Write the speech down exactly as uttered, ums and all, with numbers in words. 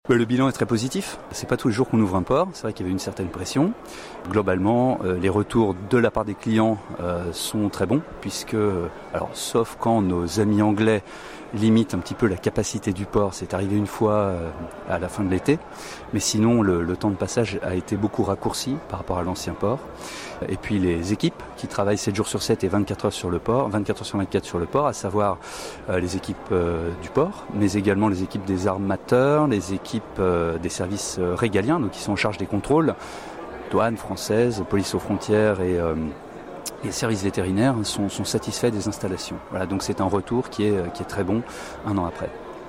Le bilan est très positif. C'est pas tous les jours qu'on ouvre un port. C'est vrai qu'il y avait une certaine pression. Globalement, euh, les retours de la part des clients euh, sont très bons puisque, alors sauf quand nos amis anglais limitent un petit peu la capacité du port, c'est arrivé une fois euh, à la fin de l'été. Mais sinon, le, le temps de passage a été beaucoup raccourci par rapport à l'ancien port. Et puis les équipes qui travaillent sept jours sur sept et vingt-quatre heures sur le port, vingt-quatre heures sur vingt-quatre sur le port, à savoir euh, les équipes euh, du port, mais également les équipes des armateurs, les équipes euh, des services euh, régaliens, donc qui sont en charge des contrôles, douane française, police aux frontières et euh, les services vétérinaires sont, sont satisfaits des installations. Voilà, donc c'est un retour qui est, qui est très bon un an après.